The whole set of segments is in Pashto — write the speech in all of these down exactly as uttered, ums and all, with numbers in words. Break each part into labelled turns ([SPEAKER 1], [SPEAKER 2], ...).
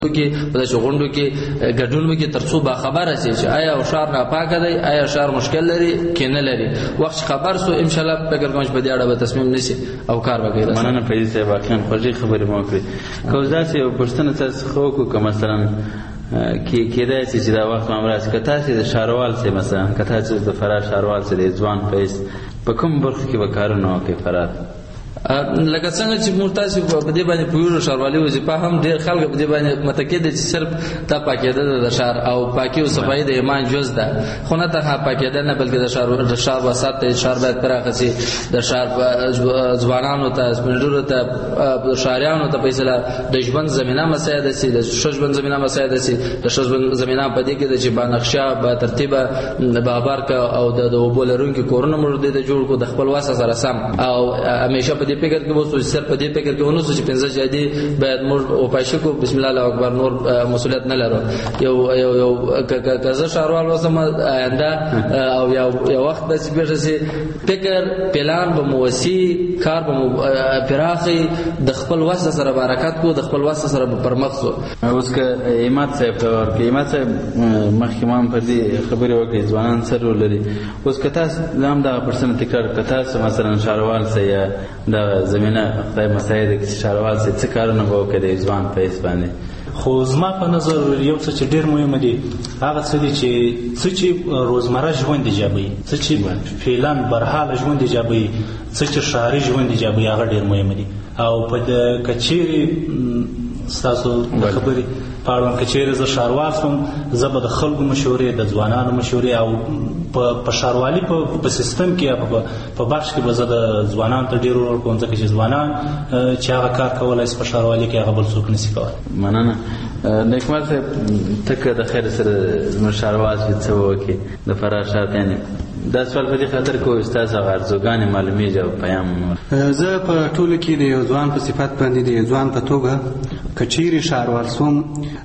[SPEAKER 1] کې په شغوندو کې ګډون وکي ترڅو با خبره شي چې آیا او شهر ناپاک دی آیا شهر مشکل لري کې نه لري وخت خبر سو ان شاء الله فکر کوم چې په دې اړه به تصمیم نشي او کار وکړي.
[SPEAKER 2] مننه فیض صاحب واقعا خوږی خبرې مو کړې. کوزا سي او پښتنه تاسو خو کو مثلا کې کېدای شي چې دا وخت امراض کته چې د شاروال سي مثلا کته چې د فرار شاروال سي د ځوان فیض په کوم برخه کې وکړو کې فرار
[SPEAKER 1] لکه څنګه چې مرتاسي په دې باندې پوره شاروالي وظیفه هم ډېر خلک په دې باندې متکي دي چې صرف تا پاکیده د شهر او پاکي او صفایي د ایمان جز ده خو نه ته پاکیده نه بلکې د شهر د شهر وسات ته شهر باید پراخه شي د شهر ځوانانو ته سپنډورو ته د شهريانو ته فیصله د ژوند زمينه مساعد شي د ژوند زمينه مساعد شي د ژوند زمينه په دې کې د چې بنقشه با ترتیبه بابر کا او د وبولرونکو کورونه مرده د جوړ کو د خپل واسه سره سم او همیشه په دې فکر کې وو سر په دې فکر کې ونو چې پنځه جادي باید موږ او پښه کو بسم الله الله اکبر نور مسؤلیت نه لرو یو یو یو کزه شهروال وسم آینده او یو یو وخت د سپیشه سي فکر پلان به موسی کار به پراخي د خپل واسه سره برکت کو د خپل واسه سره پرمخسو.
[SPEAKER 2] اوس که ایمات صاحب ورکه ایمات صاحب مخکمه په دې خبرې وکړي ځوانان سره لري اوس که تاسو هم دا پرسن تکرار کته مثلا شهروال سي دا زمينه خدای مساعد کې شاروال سي څه کارونه وکړي ځوان په اسبانه
[SPEAKER 3] خو زما په نظر یو څه چې ډېر مهم دي هغه څه دي چې څه چې روزمره ژوند ایجابوي څه چې فعلا برحال ژوند ایجابوي څه چې شهري ژوند ایجابوي هغه ډېر مهم دي او په کچېری تاسو خبري پاړم کچېری ز شاروال سم زبر د خلکو مشورې د ځوانانو مشورې او په شاروالي په سیستم کې په بخش کې به د ځوانانو ته ډېر ورکو کوم ځکه چې ځوانان چې هغه کار کولای شي په شاروالي کې هغه بل څوک نشي کولای.
[SPEAKER 2] مننه نیکمرغ صاحب تک د خیر سره شاروال چې څه وکي د فرار شرط یعنی دا سوال په دې خاطر کو استاد هغه ارزوګانې معلومي جو پیام
[SPEAKER 4] زه په ټولو کې د یو ځوان په صفت باندې د یو ځوان په توګه کچېری شاروال سوم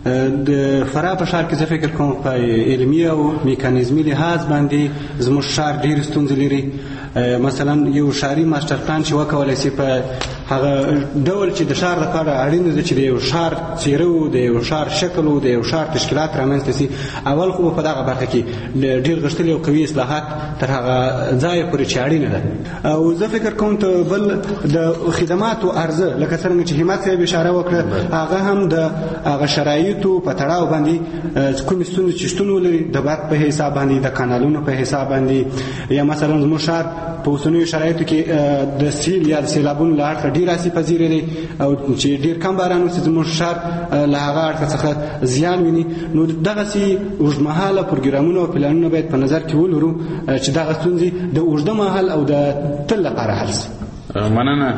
[SPEAKER 4] د فرار په شهر کې زه فکر کوم په علمي او میکانیزمي لحاظ باندې زموږ شهر ډېر ستونزې لري. مثلا یو شهري ماستر پلان چې وکولای شي په هغه ډول چې د شهر لپاره اړین دي چې د یو شهر څیره د یو شهر شکل او د یو شهر تشکیلات رامنځته شي اول خو په دغه برخه کې ډېر غښتلي او قوي اصلاحات تر هغه ځای پورې چې اړینه ده او زه فکر کوم ته بل د خدماتو عرضه لکه څنګه چې همت صاحب اشاره وکړه هغه هم د هغه شرایطو په تړاو باندې کوم ستونزې چې شتون ولري د باد په حساب باندې د کانالونو په حساب باندې یا مثلا زموږ شهر په اوسنیو شرایطو کې د سیل یا د سیلابونو له اړخه ډېر اسې پذیره دی او چې ډېر کم باران وشي زموږ شهر له هغه اړخه څخه زیان ویني نو دغسې اوږدمهاله پروګرامونه او پلانونه باید په نظر کې ولرو چې دغه ستونزې د اوږده مهال او د تل لپاره حل شي.
[SPEAKER 2] مننه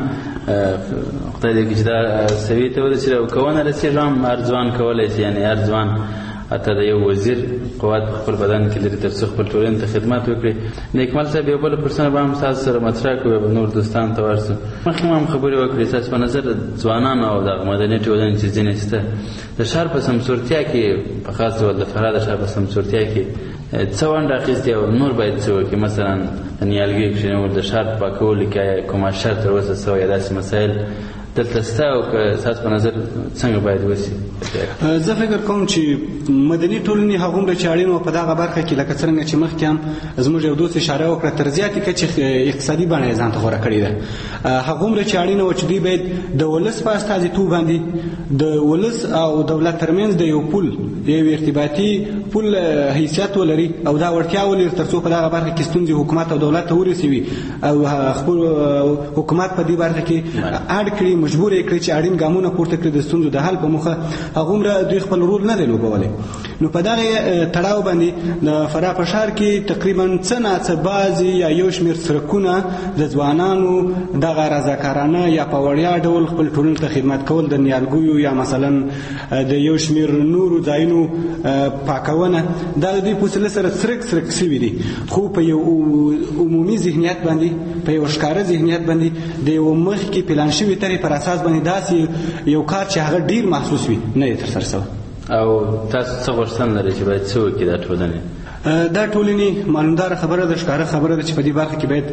[SPEAKER 2] خدای دې چې دا سوي ته ورسېږي او کونه رسېږي هم ارزوان کولی شي یعنی ارزوان حتی د یو وزیر قوت خپل بدن کې لري تر څو خپل ټولنې ته خدمت وکړي. نیکمل صاحب یو بل پرسنه به هم تاسو سره مطرح کوي نور دوستان ته ورسو مخکې هم خبرې وکړې تاسو په نظر ځوانان او د مدني ټولنې چې ځینې شته د شهر په سمسورتیا کې په خاص ډول د فراه د شهر په سمسورتیا کې څه ونډه اخیستې او نور باید څه وکړي مثلا د نیالګي کښېنول د شهر په پاکولو کې کومه شر تر اوسه سوی داسې مسایل دلته ستا او که ستاسو په نظر څنګه باید وشي؟
[SPEAKER 4] زه فکر کوم چې مدني ټولنې هغومره چې اړین وه په دغه برخه کې لکه څرنګه چې مخکې هم زموږ یو دوست اشاره وکړه تر زیاتې کچې اقتصادي بڼه یې ځان ته غوره کړې ده هغومره چې اړینه وه چې دوی باید د ولس په استازیتوب باندې د ولس او دولت ترمنځ د یو پول د یو ارتباطي پول حیثیت ولري او دا وړتیا ولري تر څو په دغه برخه کې ستونزې حکومت او دولت ته ورسوي او خپل حکومت په دې برخه کې اډ کړي مجبور یې کړي چې اړین ګامونه پورته کړي د ستونزو د حل په موخه هغومره دوی خپل رول نه دی لوبولی. نو په دغه تړاو باندې د فراه په ښار کې تقریبا څه ناڅه بعضې یا یو شمېر سرکونه د ځوانانو دغه رضاکارانه یا په وړیا ډول خپل ټولنې ته خدمت کول د نیالګیو یا مثلا د یو شمېر نورو ځایونو پاکونه دا د دوی په وسیله سره سرک سرک سوي دي خو په یو عمومي ذهنیت باندې په یو ښکاره ذهنیت باندې د یو مخکې پلان شوي طرحې پر اساس باندې داسې یو کار چې هغه ډېر محسوس وي نه یې ترسره شوی.
[SPEAKER 2] او تاسو څه غوښتنه لرئ چې باید څه وکړي دا ټولنې؟
[SPEAKER 4] دا ټولنې معلومداره خبره ده ښکاره خبره ده چې په دې برخه کې باید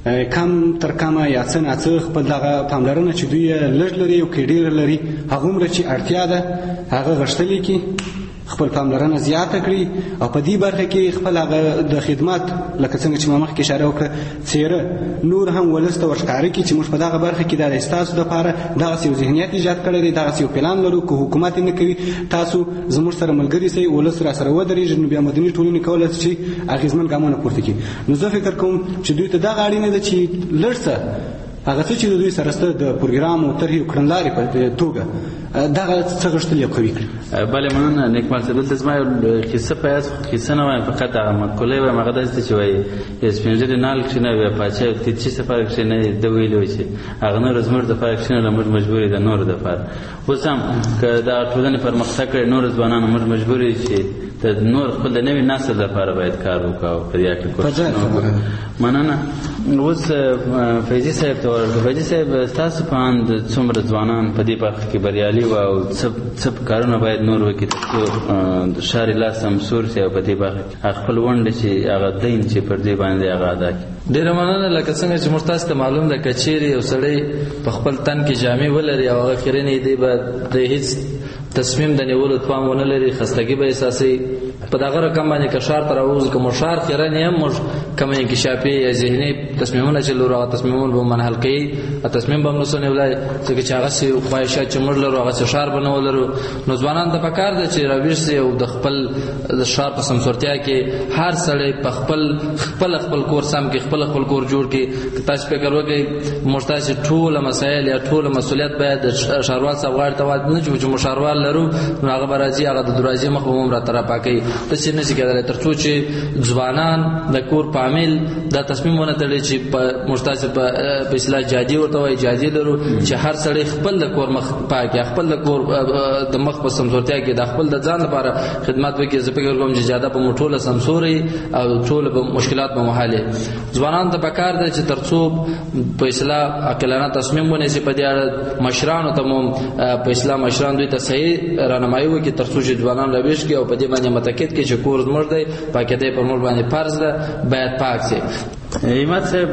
[SPEAKER 4] کم تر کمه یا څه ناڅه خپل دغه پاملرنه چې دوی لږ لري او که ډېر لري هغومره چې اړتیا ده هغه غښتلی کړي، خپل پاملرنه زیاته کړي او په دې برخه کې خپل هغه د خدمات لکه څنګه چې ما مخکې اشاره وکړه څېره نور هم ولس ته ورښکاره کړي چې موږ په دغه برخه کې دا ستاسو دپاره دغسې یو ذهنیت ایجاد کړی دی، دغسې یو پلان لرو، که حکومت یې نه کوي تاسو زموږ سره ملګري سئ، ولس را سره ودرېږي، نو بیا مدني ټولنې کولی شي چې اغېزمن ګامونه پورته کړي. نو زه فکر کوم چې دوی ته دغه اړینه ده چې لږ څه هغه څه چې د دوی سره شته د پروګرام او طرحې او کړنلارې په توګه دغه څه غښتلي او قوي کړي.
[SPEAKER 2] بله مننه نیکمال صاحب. دلته زما یو کیسه په یاد کیسه نه وایم، فقط هغه مقولې وایم، هغه داسې چې وایي یو سپین ږیري نال کښېنوي بیا پاچا تیتچي سپاره کښېنوي، ده ویلي وایي چې هغه نور زموږ دپاره کښېنوله موږ مجبور یو د نورو دپاره. اوس هم که دغه ټولنې پرمختګ کړی نورو ځوانانو موږ مجبور یو چې د نور خپل د نوي نسل لپاره باید کار وکړو او په دې هکله کوښښ وکړو. مننه. اوس فیضي صاحب ته ورغلو. فیضي صاحب ستاسو په اند څومره ځوانان په دې برخه کې بریالي وو او څه څه کارونه باید نور وکړي تر څو د ښار لاس سمسور شي او په دې برخه کې خپل ونډه چې هغه دین چې پر دې باندې هغه ادا کړي؟
[SPEAKER 1] ډېره مننه. لکه څنګه چې موږ تاسو ته معلوم ده که چیرې یو سړی په خپل تن کې جامې ولري او هغه خیرنې دی به د هېڅ تصمیم د نیولو توان ونه لري، خستګي به احساسوي. په دغه رقم باندې که ښار ته راووځو که مو ښار خیرن یې هم موږ کومه انکشافي یا ذهني تصمیمونه چې لرو هغه تصمیمونه به منحل کوي، تصمیم به هم نسو نیولی ځکه چې هغسې خواهشات چې موږ لرو هغسې ښار به نه ولرو. نو ځوانانو ته پکار ده چې راویښ سي او د خپل د ښار په سمسورتیا کې هر سړی په خپل خپل خپل کور سم کې خپل خپل کور جوړ کړي. که تاسو فکر وکړئ موږ تاسې ټوله مسایل یا ټوله مسؤلیت باید د ښاروال صاحب غاړې ته واچوو، چې موږ ښاروال لرو نو هغه به راځي هغه د دروازې مخ به هم راته راپاکوي. داسې نه شي کېدلی تر څو چې ځوانان د کور په عامل دا تصمیم ونه تړي چې موږ تاسې په اصطلاح جادي ورته وایي جادي لرو چې هر سړی خپل د کور مخ پاک یا خپل د کور د مخ په سمسورتیا کې د خپل د ځان لپاره خدمت وکړي. زه فکر کوم چې جاده به مو ټوله سمسوري او ټوله به مشکلات به مو حل وي. ځوانانو ته پکار ده چې تر څو په اصطلاح عاقلانه تصمیم ونیسي په دې اړه، مشرانو ته مو په اصطلاح مشران دوی ته صحیح رهنمایي وکړي تر څو چې ځوانان راویښ کړي او په دې باندې متاکد کړي چې کور زموږ دی، پاکیدی پر موږ باندې فرض ده، باید پاک شي.
[SPEAKER 2] عماد صاحب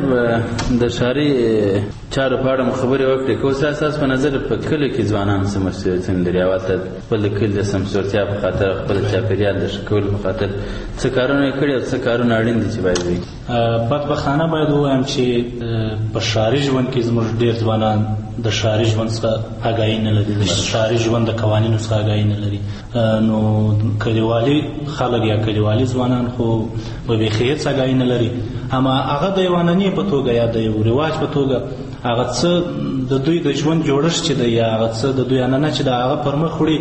[SPEAKER 2] د ښاري چارو په اړه مو خبرې وکړې، که اوس اساس په نظر په کلیو کې ځوانان څه مسؤلیتونه لري او هلته خپل د کلي د سمسورتیا په خاطر خپل چاپېریال د ښه کولو په خاطر څه کارونه یې کړي او څه کارونه اړین دي چې باید وکړي؟
[SPEAKER 3] بدبختانه باید ووایم چې په ښاري ژوند کې زموږ ډېر ځوانان د ښاري ژوند څخه اګاهي نه لري، د ښاري ژوند د قوانینو څخه اګاهي نه لري. نو کلیوالي خلک یا کلیوالي ځوانان خو په بیخي هېڅ اګاهي نه لري، اما هغه د یو عنعنې په توګه یا د یو رواج په توګه هغه څه د دوی د ژوند جوړښت چې دی یا هغه څه د دوی عنعنه چې د هغه پر مخ وړي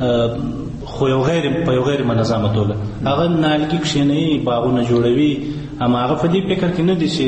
[SPEAKER 3] خو یو غیر په یو غیر منظمه توګه هغه نالګي کښېنوي، باغونه جوړوي، اما هغه په دې فکر کې نه دي چې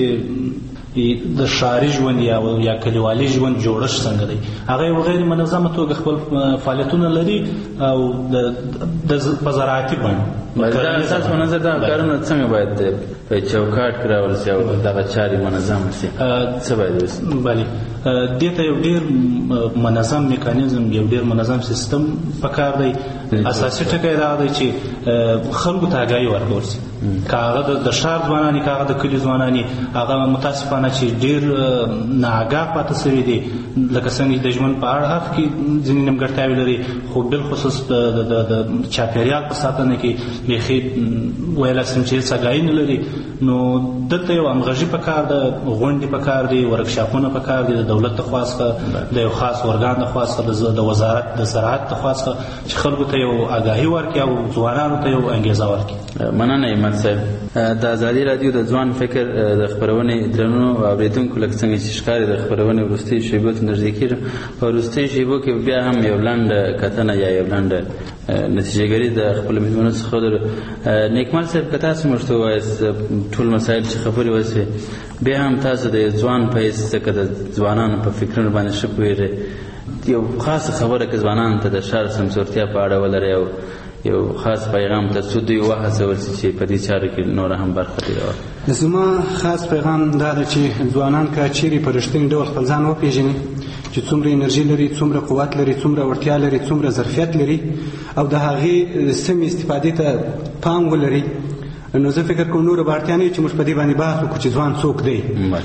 [SPEAKER 3] د ښاري ژوند یا یا کلیوالي ژوند جوړښت څنګه دی. هغه یو غیر منظمه توګه خپل فعالیتونه لري او د په زراعتي بڼه.
[SPEAKER 2] دا اساس په نظر دا کارونه څنګه باید په چوکاټ کې راوړل او دغه چارې منظم شي؟ څه باید وشي؟ بله،
[SPEAKER 3] دې ته یو ډېر منظم میکانیزم، یو ډېر منظم سیستم پکار دی. اساسي ټکی دا دی چې خلکو ته اګاهي ورکول شي، که هغه د ښار ځوانان که هغه د کلي ځوانان هغه متاسفانه چې ډېر ناآګاه پاتې سوي دي، لکه څنګه د ژوند په اړه کې ځینې نیمګړتیاوې لري، خو بالخصوص د چاپېریال په ساتنه کې بیخي ویلی شم چې هېڅ اګاهي نه لري. نو دلته یو همغږي پکار ده، غونډې پکار دي، ورکشاپونه پکار دي د دولت د خوا څخه، د یو خاص ارګان د خوا څخه، د وزارت د زراعت د خوا څخه چې خلکو ته یو اګاهي ورکړي او ځوانانو ته یو انګېزه ورکړي.
[SPEAKER 2] مننه عماد صاحب. د ازادي راډیو د ځوان فکر د خپرونې درنو اورېدونکو لکه څنګه چې ښکاري د خپرونې وروستیو شیبو ته نږدې کېږم. په وروستیو شیبو کې بیا هم یو لنډه کتنه یا یو لنډه نتیجهګري د خپلو مېلمنو څخه ولرو. نیکمال صاحب که تاسو موږ ته ووایاست ټول مسایل چې خبرې وشوې بیا هم تاسو د یو ځوان په حیث ځکه د ځوانانو په فکرونو باندې ښه پوهېږئ، یو خاصه خبره که ځوانانو ته د ښار سمسورتیا په اړه ولرئ او یو خاص پیغام تر څو دوی وهڅول شي چې په دې چارو کې نوره هم برخه ډېره واخلي؟
[SPEAKER 4] زما خاص پیغام دا ده چې ځوانان که چیرې په رښتیني ډول خپل ځان وپېژني چې څومره انرژي لري، څومره قوت لري، څومره وړتیا لري، څومره ظرفیت لري او د هغې سمې استفادې ته پام ولري، نو زه فکر کوم نور به اړتیا نه چې موږ په دې باندې بحث وکړو چې ځوان څوک دی.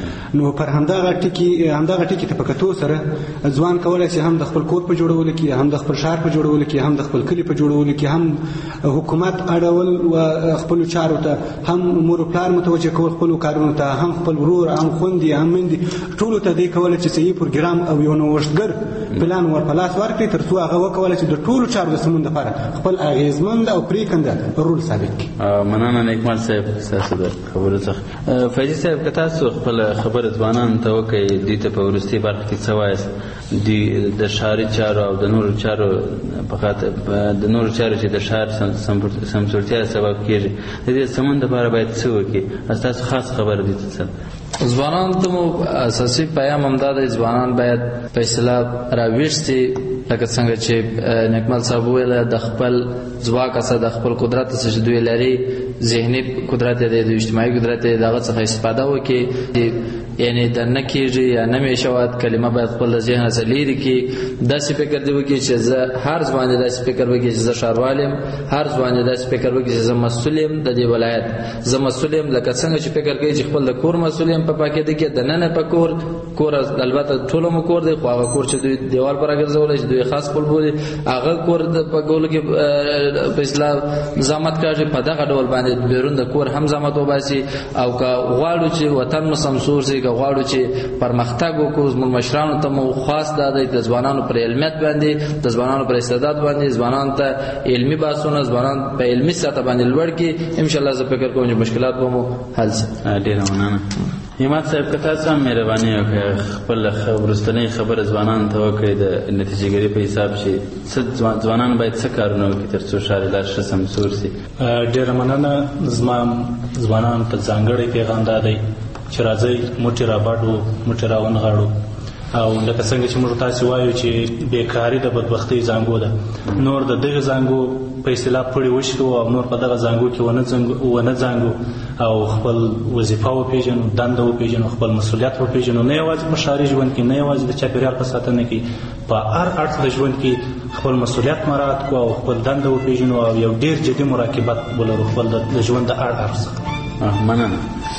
[SPEAKER 4] نو پر همدغه ټکي همدغه ټکي ته په کتو سره ځوان کولی شي هم د خپل کور په جوړولو کې، هم د خپل ښار په جوړولو کې، هم د خپل کلي په جوړولو کې، هم حکومت اړول و خپلو چارو ته، هم مور و پلار متوجه کول خپلو کارونو ته، هم خپل ورور، هم خوندې، هم میندې، ټولو ته دی کولی چې صحیح پروګرام او یو نوښتګر پلان ور په لاس ورکړي تر څو هغه وکولی چې د ټولو چارو د سمون لپاره خپل اغېزمند او پرېکنده رول ثابت کړي.
[SPEAKER 2] مننه نیکمل صاحب ستاسو د خبرو څخه. فیضي صاحب که تاسو خپله خبره ځوانانو ته وکړئ، دوی ته په وروستۍ برخه کې څه وایاست دوی د ښاري چارو او د نورو چارو په خاطر د نورو چارو چې د ښار سمسورتیا سبب کېږي د دې سمون دپاره باید څه وکړي؟ ستاسو خاص خبره دوی ته څه؟
[SPEAKER 1] ځوانانو ته مو اساسي پیام همدا دی، ځوانان باید په اصطلاح راویښ سي، لکه څنګه چې نیکمل صاحب وویله د خپل ځواک څخه د خپل قدرت څخه چې دوی لري، ذهني قدرت دی، د اجتماعي قدرت دی، د هغه څخه استفاده وکړي. یعنی د نه کېږي یا نه مې شواد کلمه باید خپل د ذهن څخه لرې کړي. داسې فکر دی وکړي چې زه هر ځوان دی داسې فکر وکړي چې زه ښاروال یم، هر ځوان دی داسې فکر وکړي چې زه مسؤل یم د دې ولایت، زه مسؤل یم. لکه څنګه چې فکر کوي چې خپل د کور مسؤل یم په پاکېده کې، د ننه په کور کور البته ټولو مو کور دی، خو هغه کور چې دوی دیوال پر راګرځولی چې دوی خاص خپل بولي هغه کور د په کولو کې په اصطلاح زحمت کاږي، په دغه ډول باندې بیرون د کور هم زحمت وباسي. او که غواړو چې وطن مو سمسور شي، که غواړو چې پرمختګ وکړو، زموږ مشرانو ته مو خاص دا دی د ځوانانو پر علمیت باندې، د ځوانانو پر استعداد باندې، ځوانانو ته علمي بحثونه، ځوانان په علمي سطح باندې لوړ کړي. انشاءالله زه فکر کوم چې مشکلات به مو حل شي.
[SPEAKER 2] ډېره مننه. همت صاحب که تاسو هم مهرباني وکړئ خپل وروستنۍ خبره ځوانانو ته وکړئ د نتیجهګرۍ په حساب چې ځوانان باید څه کارونه وکړي تر څو ښار لا ښه سمسور شي.
[SPEAKER 3] ډېره مننه. زما ځوانانو ته ځانګړی پیغام دا دی چې راځئ موټې راباډو، موټې راونغاړو، او لکه څنګه چې موږ تاسې وایو چې بیکاري د بدبختۍ زانګو ده، نور د دغه زانګو په اصطلاح پړې وشکو او نور په دغه زانګو کې ونه زانګو او خپل وظیفه وپېژنو، دنده وپېژنو، خپل مسؤلیت وپېژنو، نه یوازې په ښاري ژوند کې، نه یوازې د چاپېریال په ساتنه کې، په هر اړخ د ژوند کې خپل مسؤلیت مراعات کړو او خپل دنده وپېژنو او یو ډېر جدي مراقبت ولرو خپل د ژوند د هر اړخ څخه.
[SPEAKER 2] مننه.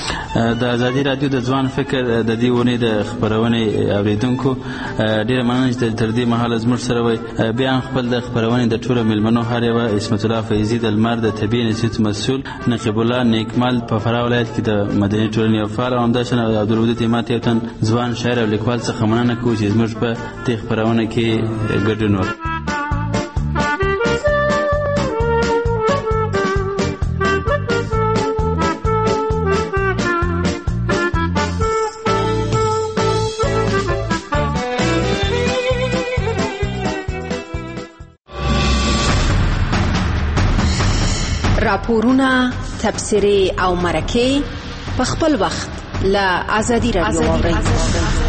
[SPEAKER 2] د ازادي راډیو د ځوان فکر د دې ونې د خپرونې اوریدونکو ډېره مننه چې تر دې مهاله زموږ سره وئ. بیا هم خپل د خپرونې د ټولو مېلمنو هر یوه عصمت الله فیضي د لمر د طبیعي انسټیټیوټ مسؤل، نقیب الله نیکمل په فراه ولایت کې د مدني ټولنې یو فعال، او همداشان عبدالودود همت یو تن ځوان شاعر او لیکوال څخه مننه کوو چې زموږ په دې خپرونه کې ګډون وکړ.
[SPEAKER 5] راپورونه، تبصرې او مرکې په خپل وخت له ازادي راډیو واورئ.